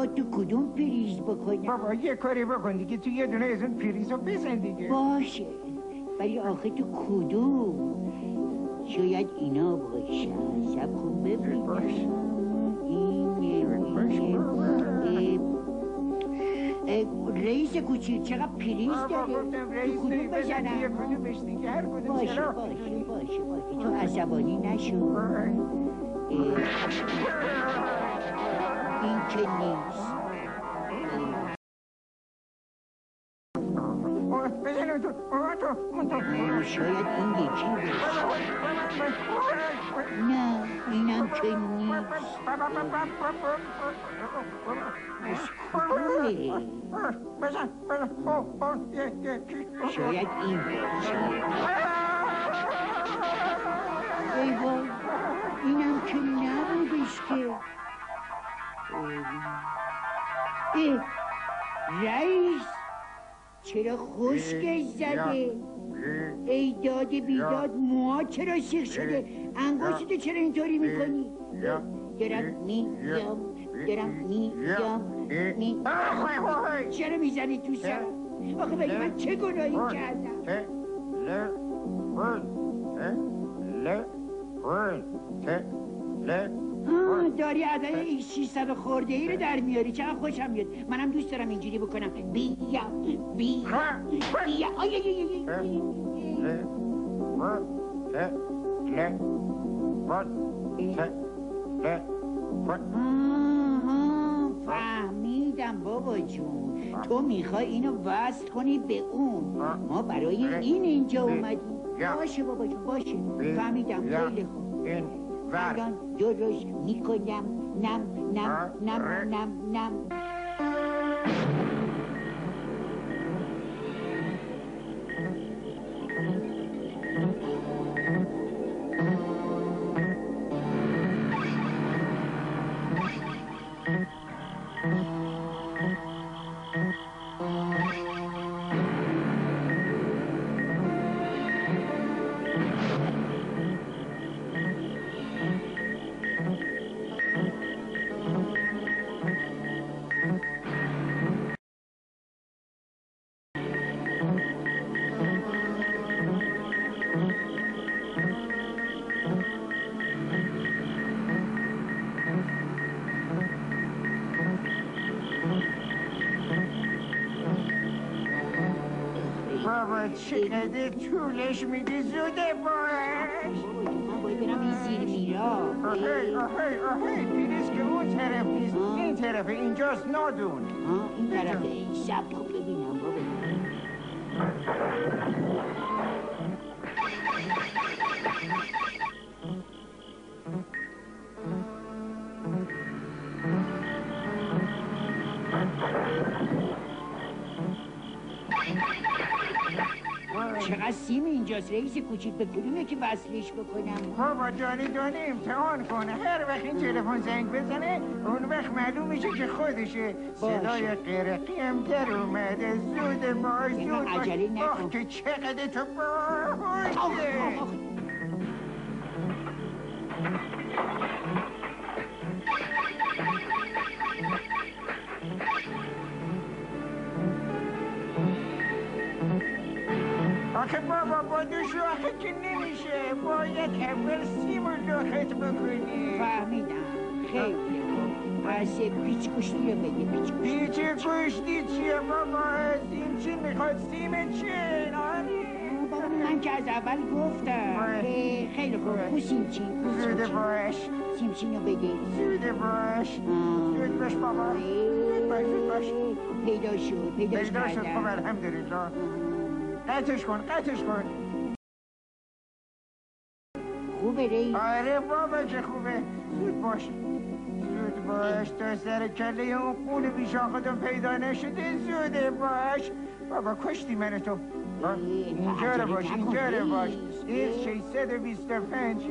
میخواد تو کدوم پریز بکنم؟ بابا یه کاری بکن دیگه، تو یه دونه از اون پریزو بزن دیگه. باشه، ولی آخه تو کدوم؟ شاید اینا باشن. سب کن ببینم. رئیس کوچیک چقدر پریز داره؟ رئیس کدوم بزنم؟ یه کدومش دیگه، هر کدوم باشه تو عصبانی نشو. این که نیست. بزنم تو شاید این یکی باشه. نه اینم که نیست. بزن شاید این باشه. ای وای، اینم که نبودش که. رئیس چرا خشکش زده؟ ای داد بیداد، موها چرا سیخ شده؟ انگشتتو چرا اینطوری میکنی؟ دارم میام. چرا میزنی تو سرم؟ آخه بگی من چه گناهی کردم؟ داری عدد 600 خورده ای رو در میاری. چقدر خوشم میاد. منم دوست دارم اینجوری بکنم. بیا فهمیدم بابا جون، تو میخوای اینو وصل کنی به اون. ما برای این اینجا اومدیم. باشه بابا جون، باشه، فهمیدم. خیلی خوب، الان درست میکنم. نم. بابا چقدر طولش میدی، زوده باش. من باید برم این زیر میرا. آهی پیریز که اون طرف نیست، این طرف، اینجاست. نادون این طرف. شب خوب ببینم بابا. چقدر سیم اینجاست رئیس کوچیک؟ به کدومه که وصلش بکنم؟ بابا دانی امتحان کنه. هر وقت این تلفن زنگ بزنه اون وقت معلوم میشه که خودشه. صدای قرقی هم در اومده. زود باش. عجله نکن. آخ که چقدر تو باشه. آخه بابا با دو شاخه که نمیشه. باید اول سیم رو لخت بکنی. فهمیدم. خیلی پس پیچ گوشتی رو بده. پیچ گوشتی چیه بابا؟ سیم چی میخواد؟ سیم چیه؟ بابا من که از اول گفتم. خیلی خوب. او سیم چی؟ زوده باش. سیم چی رو بده. زوده باش. زود باش بابا. زود باش. پیدا شد. خب الحمدلله. قطعش کن. خوبه رئیس؟ آره بابا که خوبه. زود باش تا سر کله اون قول بیشاختون پیدا نشده. زوده باش. بابا کشتی من تو. اینجا رو باش. این 625.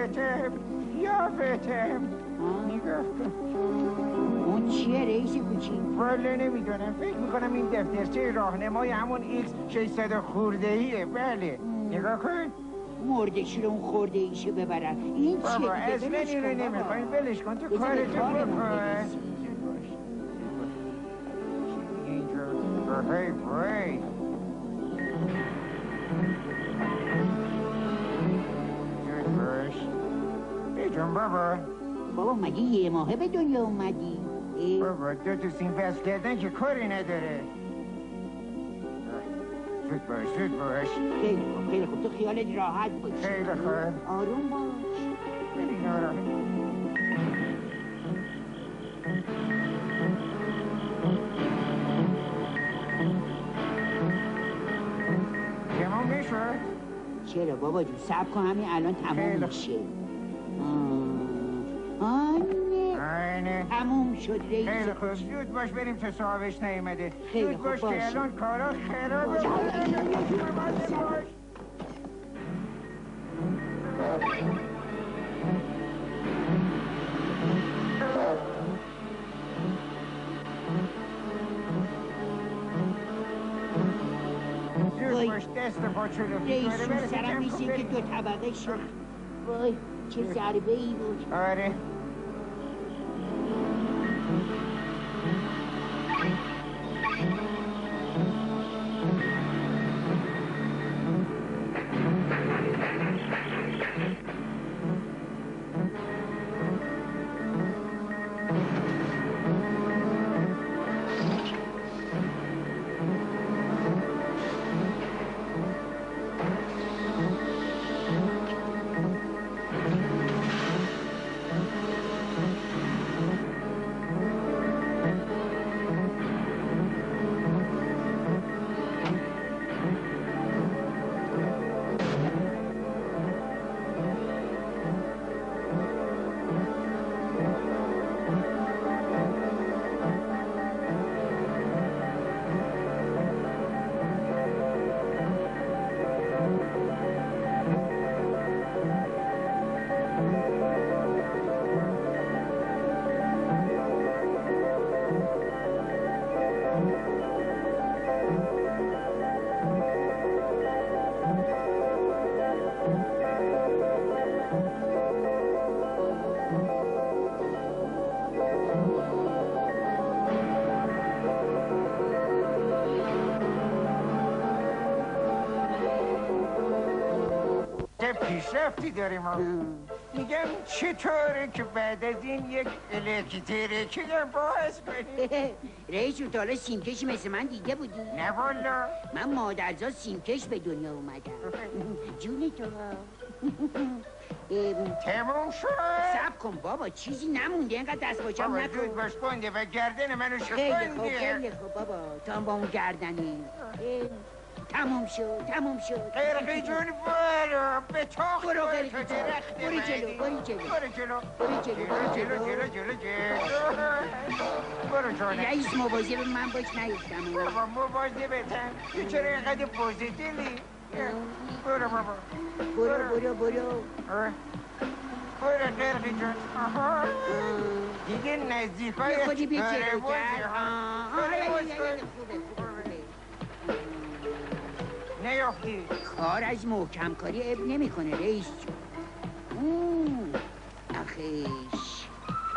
یافتم. نگاه کن. اون چیه رئیس کوچیک؟ والا نمیدونم. فکر میکنم این دفترچه راهنمای همون ایکس 600 خورده ایه. بله نگاه کن. مردشی رو اون خورده ایشو ببرن. این چیه؟ بابا اصلا این رو نمیخوایم. ولش کن. تو کارتو بکن. هی بای زود باش بیجون بابا مگه یه ماهه به دنیا اومدی؟ بابا 2 تا سیم فصل کردن که کاری نداره زود باش خیلی خوب تو خیالت راحت باش خیلی خوب آروم باش ببین آروم تمام میشه؟ چرا بابا جون صبر کن همین الان تموم میشه آینه تموم شد رئیس خیلی خوب زود باش بریم تا صاحبش نیومده خیلی زود باش خوب که الان کارا خرابه زود باش دست پا چلو رئیس جون سرم میشه که 2 طبقه شد وای چه ضربه ای بود آره پیشرفتی داریم میگم چطوره که بعد از این یک الکتریکی هم باز کنیم رئیس جون تا حالا سیمکشی مثل من دیده بودی؟ نه والا من مادرزاد سیمکش به دنیا اومدم جون تو تموم شد صبر کن بابا چیزی نمونده اینقدر دست باچم بابا نکن زود باش بنده و گردن منو خیلی شکنده خوب بابا تو هم با اون گردنی تموم شد قرقی جون برو به تاخت برو تو قرقی جون درخت برو جلو برو جانه رئیس مواظب من باش نیفتم بابا مواظبتم تو چرا اینقدر بزدلی برو بابا برو قرقی جون دیگه نزدیکای خودی بی خوبه نیافتی کار از محکم کاری اب نمی کنه رئیس جون آخیش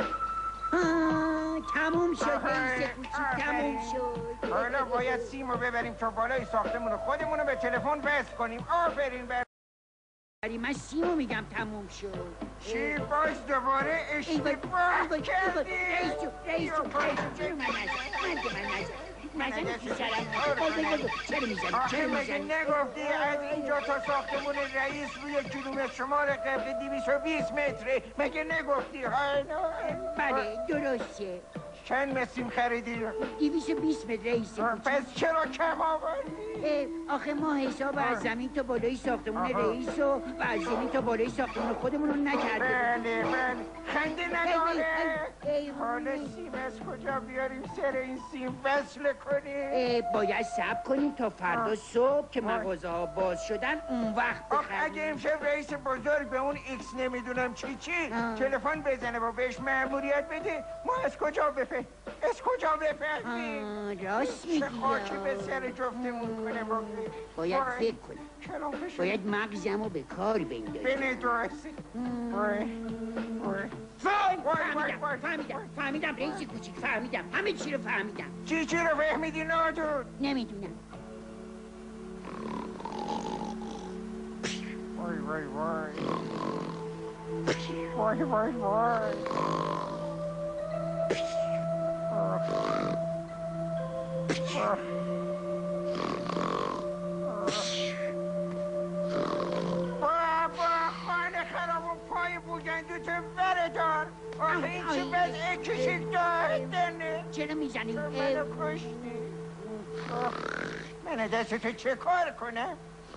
تموم شد رئیس کوچیک تموم شد حالا باید سیمو ببریم تا بالای ساختمون خودمونو به تلفن وصل کنیم آفرین من سیمو میگم تموم شد چی باز دوباره اشتباه کردی رئیس جون من چرا میزنی نگفتی از اینجا تا ساختمون رئیس روی کیلومتر شمار قبل 220 متره مگه نگفتی بله درسته چند مسیم خریدی 220 متر رئیس پس چرا کم آوردی آخه ما حساب از زمین تا بالای ساختمون رئیس و از زمین تا بالای ساختمون خودمون رو نکرده بله خنده نداره حالا سیم از کجا بیاریم سر این سیم وصل کنیم باید صبر کنیم تا فردا صبح که مغازه ها باز شدن اون وقت بخریم اگه امشب رئیس بزرگ به اون ایکس نمیدونم چی تلفن بزنه و بهش مأموریت بده ما از کجا بفهمیم از کجا بفهمی؟ راست میگی. چه خاکی به سر جفتمون کنه با باید فکر کنم. باید مغزمو به کار بندازم. بینه درسته. فهمیدم رئیس کوچیک، فهمیدم همه چی رو فهمیدم. چی رو فهمیدی نادون؟ نمیدونم. وای خانه خرابون پای بوگندو تو بردار. آخه این چه وضعه کشید دارده. چرا میزنی؟ منو کشتی. من دستتو چه کار کنم؟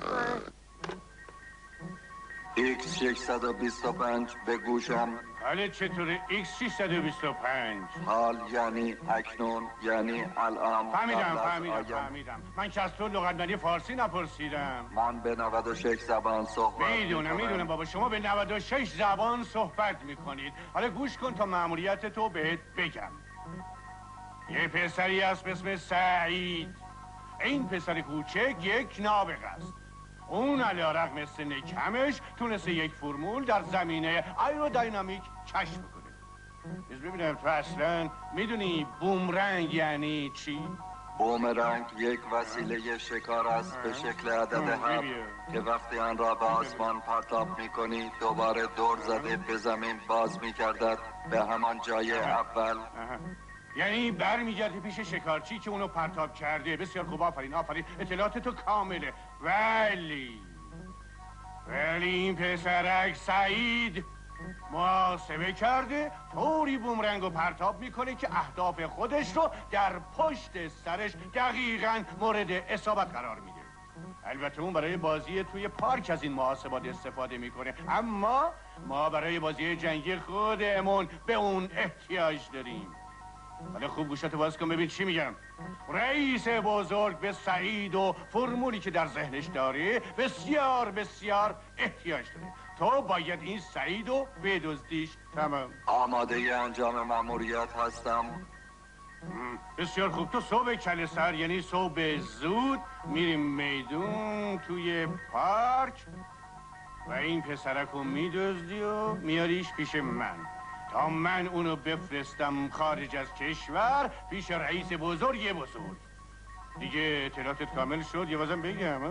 X625 به گوشم. حالا چطوره X625؟ حال یعنی اکنون یعنی الان. فهمیدم. من که از تو لغتمندی فارسی نپرسیدم. من به 96 زبان صحبت میدونم بابا، شما به 96 زبان صحبت میکنید. حالا گوش کن تا مأموریت تو بهت بگم. یه پسری هست به اسم سعید. این پسر کوچک یک نابغه است. اون علی‌رغم سن کمش تونسته یک فرمول در زمینه ایرودینامیک کشف کنه. ببینم تو اصلا میدونی بومرنگ یعنی چی؟ بومرنگ یک وسیله شکار است به شکل عدد 7 که وقتی آن را به آسمان پرتاب میکنی دوباره دور زده به زمین باز میگردد به همان جای اول. یعنی برمیگرده پیش شکارچی که اونو پرتاب کرده. بسیار خوب، آفرین اطلاعات تو کامله. ولی این پسرک سعید محاسبه کرده طوری بومرنگو پرتاب میکنه که اهداف خودش رو در پشت سرش دقیقاً مورد اصابت قرار میده. البته اون برای بازی توی پارک از این محاسبات استفاده میکنه، اما ما برای بازی جنگی خودمون به اون احتیاج داریم. حالا خوب گوشاتو باز کن ببین چی میگم. رئیس بزرگ به سعید و فرمولی که در ذهنش داره بسیار احتیاج داره. تو باید این سعید رو بدزدیش. تمام. آماده انجام مأموریت هستم. بسیار خوب. تو صبح کله سر یعنی صبح زود میریم میدون توی پارک و این پسرک رو میدزدی و میاریش پیش من تا من اونو بفرستم خارج از کشور پیش رئیس بزرگ. دیگه اطلاعاتت کامل شد؟ یه بازم بگم.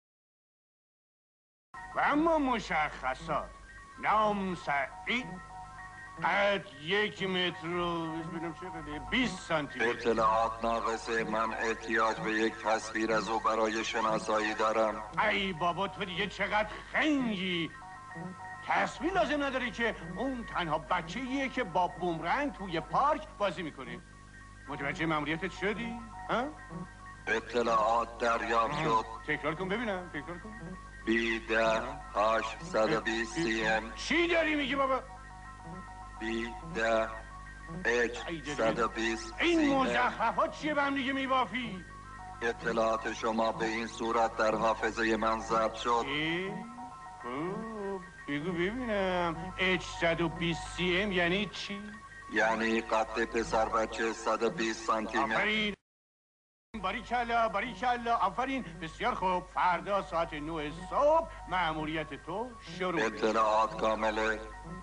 و اما مشخصات: نام سعید، قد 1 متر و 20 سانتی متر. اطلاعات ناقصه. من احتیاج به یک تصویر از او برای شناسایی دارم. ای بابا تو دیگه چقدر خنگی. تصویر لازم نداره که اون تنها بچه‌ایه که با بومرنگ توی پارک بازی میکنه. متوجه مأموریتت شدی؟ ها؟ اطلاعات دریافت شد. تکرار کن ببینم. B10 820 CM. چی داری میگی بابا؟ B10 H120 این مزخرفات چیه به هم دیگه میبافی؟ اطلاعات شما به این صورت در حافظه من ضبط شد. بگو ببینم H120 CM یعنی چی؟ یعنی قد پسر بچه 120 سانتی متر. آفرین. باریکلا آفرین. بسیار خوب. فردا ساعت 9 صبح مأموریت تو شروع. اطلاعات کامله.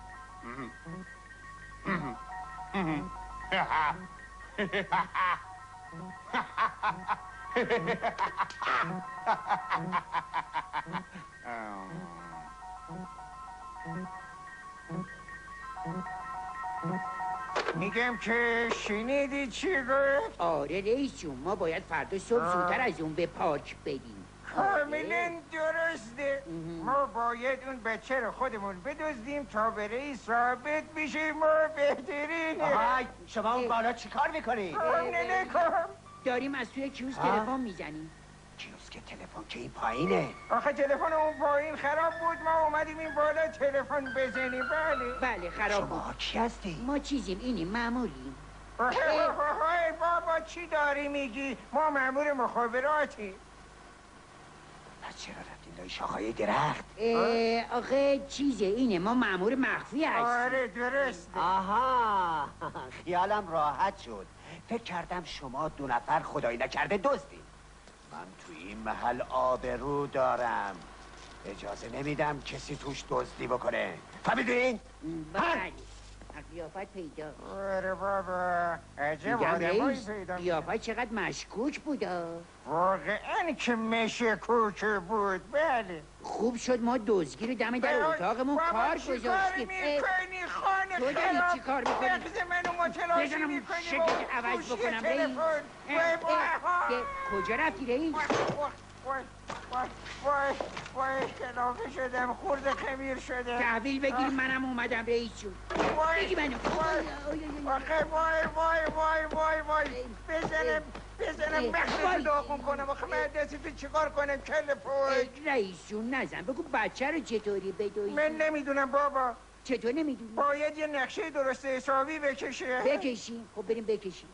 میگم که شنیدی چی گفت؟ آره رئیس جون، ما باید فردا صبح زودتر از اون به پارک بریم. کاملا درسته. ما باید اون بچه رو خودمون بدزدیم تا به رئیس ثابت بشه ما بهترینه. آهای شما اون بالا چی کار میکنی؟ داریم از توی کیوسک تلفن میزنیم. کیوسک تلفن که این پایینه. آخه تلفن اون پایین خراب بود، ما اومدیم این بالا تلفن بزنیم. بله خراب بود. شما کی هستی؟ ما چیزیم، اینیم ماموریم. بابا چی داری میگی؟ ما مامور مخابراتی. پس چرا رفتین لای شاخهای درخت؟ آخه چیزه اینه، ما مأمور مخفی هستیم. آره درست. آها خیالم راحت شد. فکر کردم شما 2 نفر خدایی نکرده دزدین. من توی این محل آبرو دارم، اجازه نمیدم کسی توش دزدی بکنه. فهمیدین؟ بله قیافت پیدا. آره بابا عجب میگم آدمایی رئیس پیدا. قیافت چقدر مشکوک بودا. واقعا که مشکوک بود. بله خوب شد ما دزدگی رو دم در اتاقمون کار گذاشتیم. میکنی خانه تو داری خراب؟ چی کار میکنی؟ مغز منو متلاشی بزنم میکنی شکلت عوض بکنم رئیس. کجا رفتی رئیس؟ وای کلافه شدم، خورده خمیر شده. تحویل بگیر منم اومدم رئیس جون. بگی منو. آخه وای بزنم مغزتو داغون کنم. آخه من دستتو چیکار کنم کل پوش؟ رئیس جون نزن، بگو بچه رو چطوری بدویی؟ من نمیدونم بابا. چطور نمیدونی؟ باید یه نقشه درست حسابی بکشه. بکشی. خب بریم بکشیم.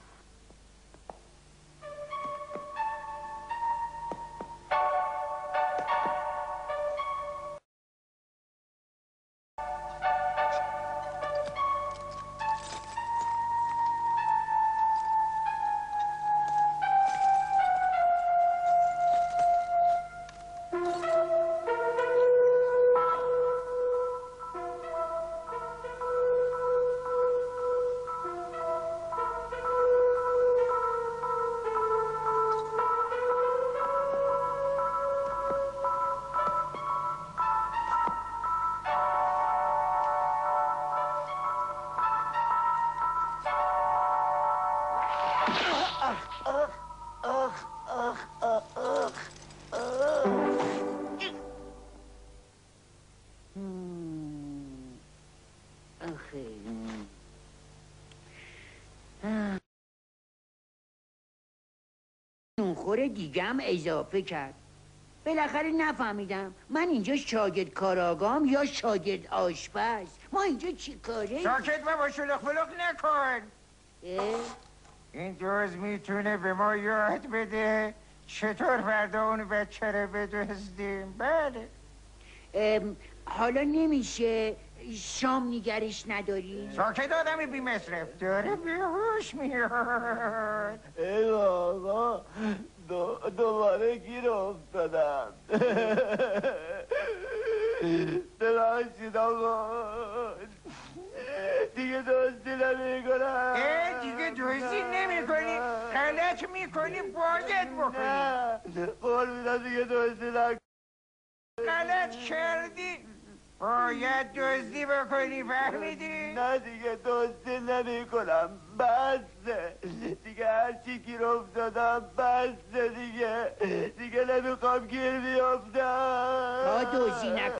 نونخور دیگم اضافه کرد. بالاخره نفهمیدم من اینجا شاگرد کاراگام یا شاگرد آشپز. ما اینجا چی کاره؟ ساکت بابا، شلوغ بلوغ نکن. این دوز میتونه به ما یاد بده چطور فردا اون بچه رو بدزدیم. بله. حالا نمیشه شام نگرش نداری؟ ساکت آدمی بی مصرف داره بیهوش میاد. ای آقا دوباره گیر افتادم. ببخشید آقا، دیگه دزدی نمی‌کنم. دیگه دزدی نمی‌کنی؟ غلط می‌کنی، باید بکنی. نه قربونم دیگه دزدی نکنم. غلط کردی، باید دزدی بکنی. فهمیدی؟ نه دیگه دزدی نمی‌کنم، بسه دیگه هرچی گیر افتادم بسه دیگه نمیخوام گیر بیافتم. تا دزدی نکن.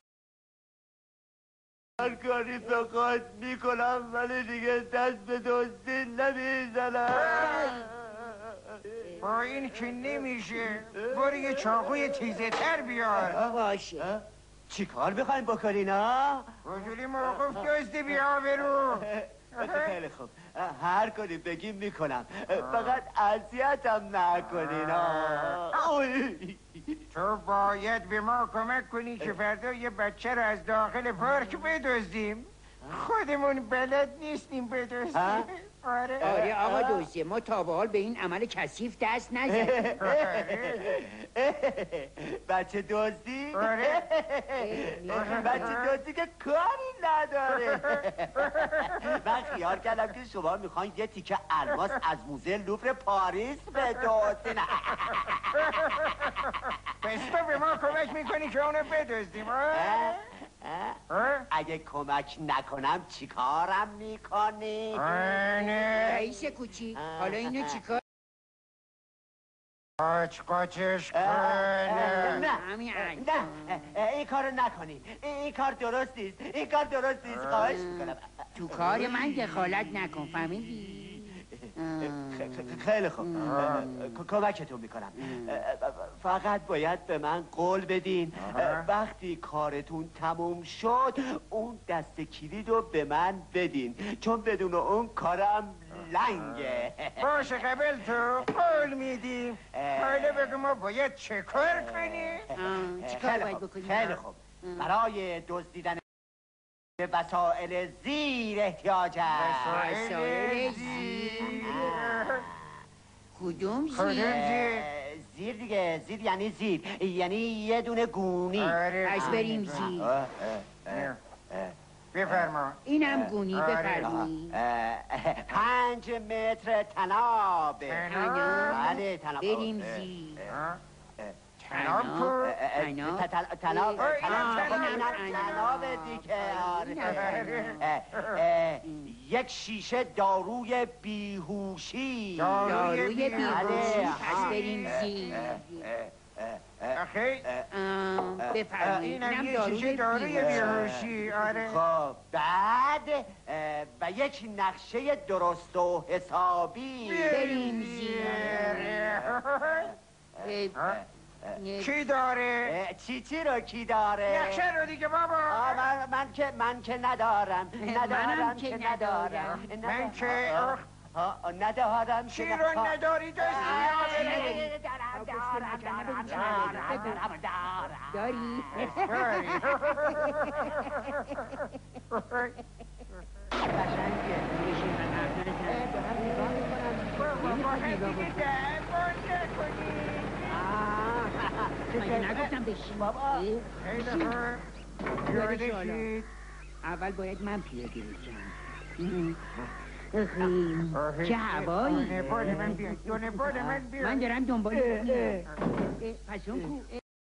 هر کاری بخواد میکنم ولی دیگه دست به دزدی نمیزنم. با این که نمیشه، برو یه چاقوی تیزه تر بیار. باشه. چی کار بخوایم بکنین ها؟ حضوری موقف دزدی بیا برو. خیلی خوب، هر کاری بگیم میکنم، فقط اذیتم نکنین ها. تو باید به ما کمک کنی که فردا یه بچه رو از داخل پارک بدزدیم. خودمون بلد نیستیم بدزدیم. آره آقا دوستی، ما تا به حال به این عمل کثیف دست نزدیم. بچه دزدی؟ آره. بچه دزدی که کاری نداره. من خیال کردم که شما میخواین یه تیکه الماس از موزه لوور پاریس بدزدین. پس تو به ما کمک میکنی که اونو بدزدیم. اگه کمک نکنم چی کارم میکنی؟ رئیس کوچیک، حالا اینو چیکار؟ قاچش کن. نه این کارو نکنی. این کار درست نیست. خواهش میکنم تو کار من دخالت نکن، فهمیدی؟ خیلی خوب، کمکتون میکنم. فقط باید به من قول بدین وقتی کارتون تموم شد اون دست کلید رو به من بدین، چون بدون اون کارم لنگه. باشه قبل تو قول میدیم. حالا بگو ما باید چه کار کنیم؟ چی کار باید بکنیم؟ خیلی خوب. برای دزدیدن وسایل زیر احتیاج است. وسایل زیر. کدوم زیر؟ زیر دیگه. زیر یعنی زیر، یعنی یه دونه گونی. پس بریم زیر. بفرما. اینم گونی بفرمایید. 5 متر تناب. بله تناب. بریم زیر. تناب کو؟ تناب دیگه. یک شیشه داروی بیهوشی. داروی بیهوشی. پس بریم زیر. آخه بفرمایید. اینم یه شیشه داروی بیهوشی. آره. خب بعد و یک نقشه درست و حسابی. بریم زیر. کی داره؟ چی رو کی داره؟ نقشه رو دیگه بابا. من که ندارم. منم که ندارم. من که ندارم. چی رو نداری دستی؟ داری؟ مگه نگفتم بشین بابا. اول باید من پیاده بشم. چه هوایی. من دارم دنبال پس اون کو.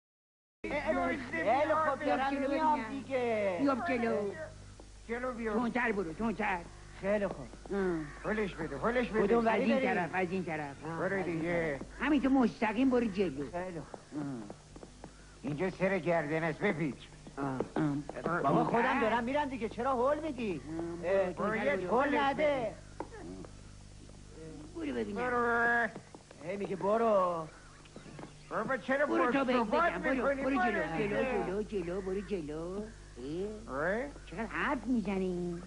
خیلی خوب دارم میام دیگه. بیام جلو بیا. تونتر برو تونتر. خیلی خوب. هلش بده کدوم از وری این بریم؟ طرف از این طرف. برو دیگه. همین تو مستقیم برو جلو. خیلی خوب. اینجا سر گردن است بپیچ. بابا خودم دارم میرم دیگه، چرا هول میدی؟ هول نده. برو ببینم. برو. میگه برو. بابا چرا برو تا بگم. برو جلو. جلو برو جلو. چقدر حرف میزنی؟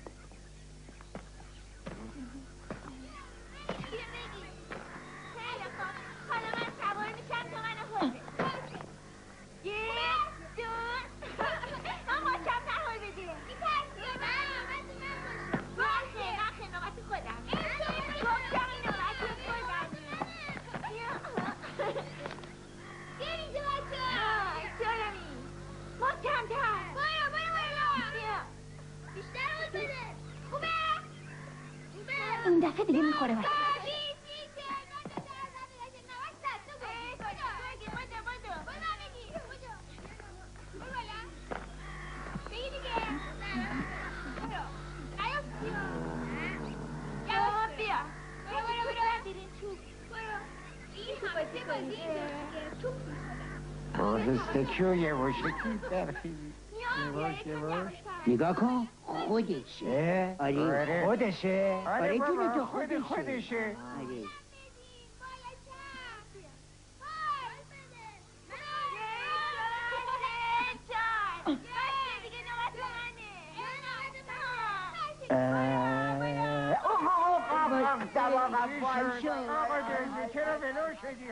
حالا من سوار میشم تو منو هل بده. 1 2 من ماشم نهل بده. میترسی من باشه من نوبت خودم. گفتم این نوبت خودم. بیا اینجا بچه. چرمی محکم‌تر. برو بیا. بیشتر هل بده. خوبه؟ این دفعه دیگه میخوره بچه. آهسته یواشه نگاه کن خودشه. آره خودشه. آره جون تو خودشه. آره چرا ولو شدی؟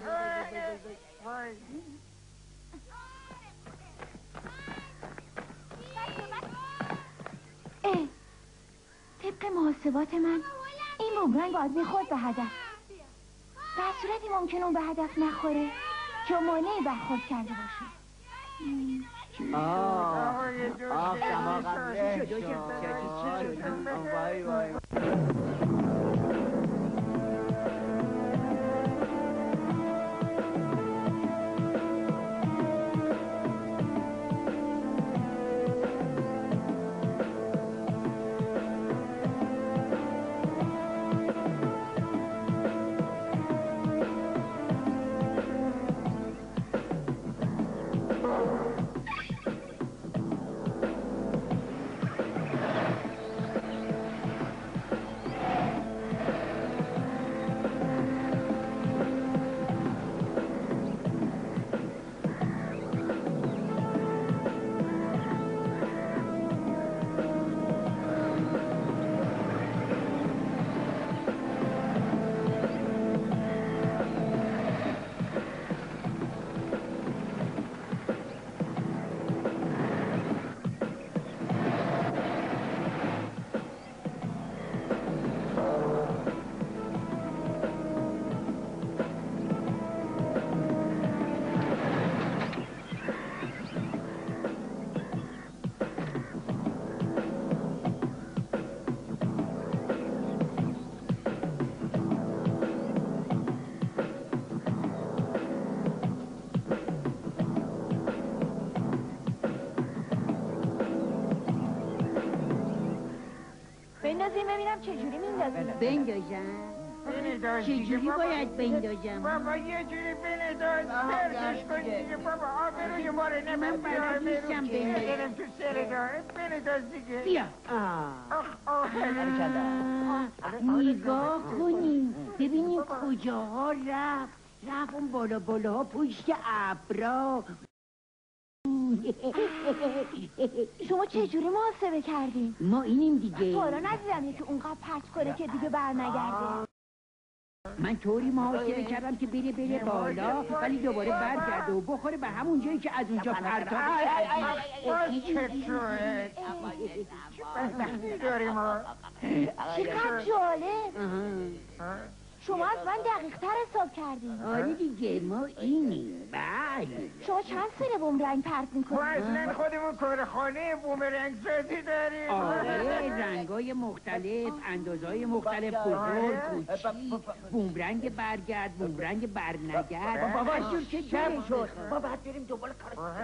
طبق محاسبات من این بومرنگ باید میخورد به هدف. در صورتی ممکن اون به هدف نخوره که مانعی برخورد کرده باشه. بریم ببینم چجوری میندازیم. بندازم؟ بنداز چجوری دیگه بابا. باید بندازم؟ بابا یه جوری بنداز پرتش کن دیگه بابا. آبروی ما رو نمیم من بیار بلد نیستم بیرون بندازم. برم تو سر داره. بنداز دیگه. بیا. نگاه کنیم ببینیم کجاها رفت اون بالا پشت ابرا. شما چجوری محاسبه کردین؟ ما اینیم دیگه. حالا ندیدم یکی اونقدر پرت کنه که دیگه برنگرده. من طوری محاسبه کردم که بره بالا ولی دوباره برگرده و بخوره به همون جایی که از اونجا پرتاب چه بدبختی داریم ما. چقدر جالب. شما از من دقیق تر حساب کردین. آره دیگه ما اینیم. بله. شما چند سر بومرنگ پرت ما میکنین؟ اصلا خودمون کارخانه بومرنگ سازی داریم. آره رنگای مختلف، اندازهای مختلف، بزرگ، کوچیک، بومرنگ برگرد، بومرنگ برنگرد. بابا از جور که شب شد. ما باید بریم دنبال کار.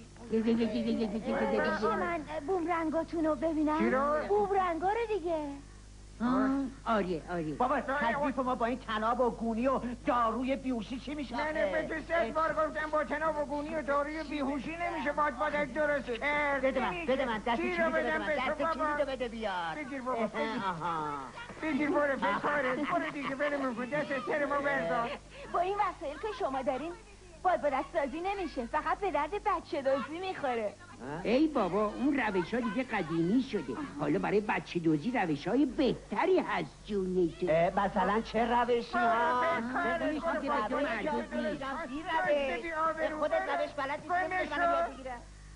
میشه من بومرنگاتون رو ببینم؟ چی رو؟ بومرنگا رو دیگه. آره بابا تکلیف ما با این تناب و گونی و داروی بیهوشی چی میشه؟ نه به تو 100 بار گفتم با تناب و گونی و داروی بیهوشی نمیشه بادبادک درست کرد. بده من دست چی کلیدو رو بدم به تو دست بابا؟ کلیدو بده بیار. بگیر بابا آها. بگیر برو فکرت برو دیگه برمون کن دست سر ما بردار. با این وسایل که شما دارین بادبادک سازی نمیشه، فقط به درد بچه دوزی میخوره. ای بابا اون روش ها دیگه قدیمی شده. حالا برای بچه دوزی روش های بهتری هست جونی تو. مثلا چه روشی ها؟ روشی که به تو مربوط نیست. خودت روش بلد نیست منو یاد بگیره.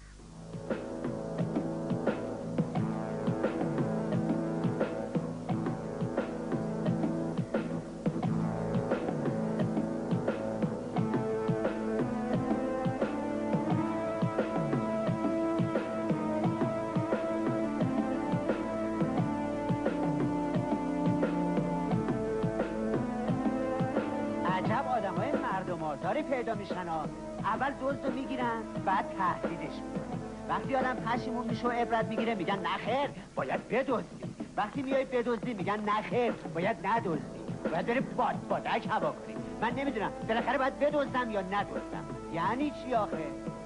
داری پیدا میشن ها. اول دزد رو میگیرن بعد تهدیدش میکنن. وقتی آدم پشیمون میشه و عبرت میگیره میگن نخیر باید بدزدی. وقتی میای بدزدی میگن نخیر باید ندزدی. باید بریم بادبادک هوا کنیم. من نمیدونم بالاخره باید بدزدم یا ندزدم. یعنی چی آخه؟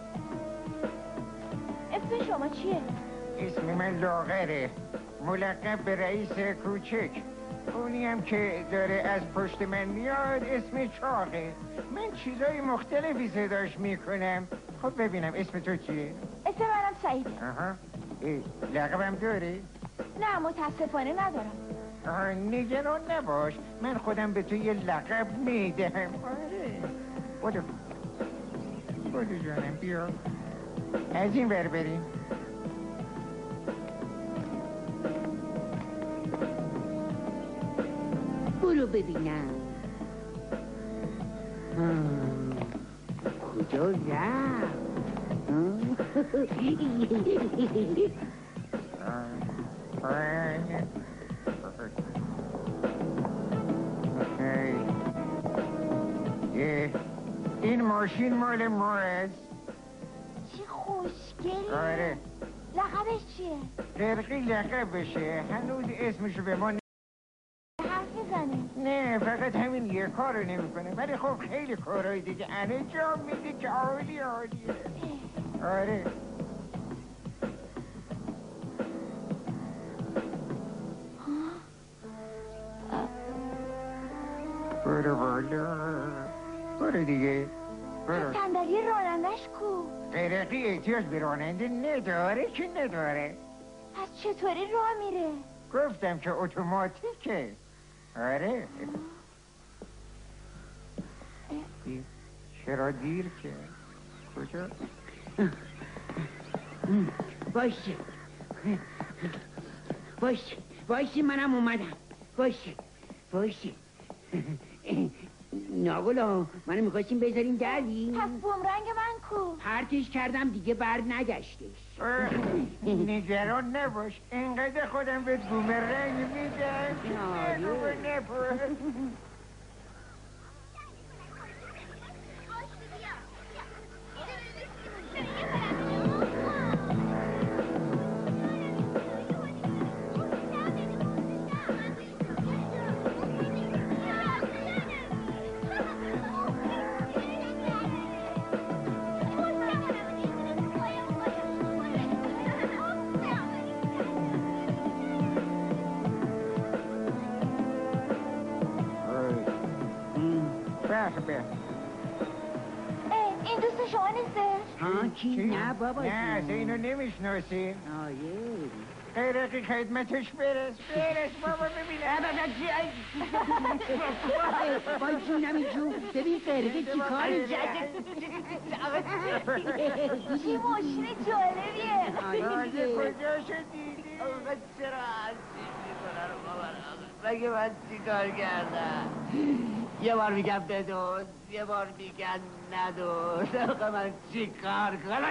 اسم شما چیه؟ اسم من لاغره، ملقب به رئیس کوچک. اونی هم که داره از پشت من میاد اسم چاقه. من چیزای مختلفی صداش میکنم. خب ببینم اسم تو چیه؟ اسم منم سعیده. لقبم داری؟ نه متاسفانه ندارم. نگران نباش، من خودم به تو یه لقب میدهم. آره بودو جانم بیا از این ور بریم. برو ببینم کجا رفت. این ماشین مال ما است. چه خوشگلی. آره لقبش چیه؟ قرقی لقبشه، هنوز اسمشو به ما حرف میزنه؟ نه فقط همین یه کار رو نمی کنه، ولی خب خیلی کارهای دیگه انجام میده که عالیه. آره برو بالا برو دیگه برو. صندلی رانندش کو؟ قرقی احتیاج به راننده نداره که نداره. پس چطوری راه میره؟ گفتم که اتوماتیکه. آره چرا دیر که کجا؟ باشه منم اومدم. باشه ناگلا منو میخواستیم بذاریم دردی. پس بومرنگ من کو؟ پرتش کردم دیگه بر نگشتش. نگران نباش، اینقدر خودم به بومرنگ میدم که نباش. به این دوست شما نیستش؟ ها کی؟ نه بابا نه اصلا اینو نمیشناسی آیه غیرقی خدمتش برس بابا ببینم وای جونم جون ببین فرقه چی کاری چی ماشین جالبیه تازه کجاشو دیدی؟ چرا هستی میکنن بابا مگه من چی کار کردم یه بار میگم بدوز یه بار میگن ندوز آقا من چی کار کنم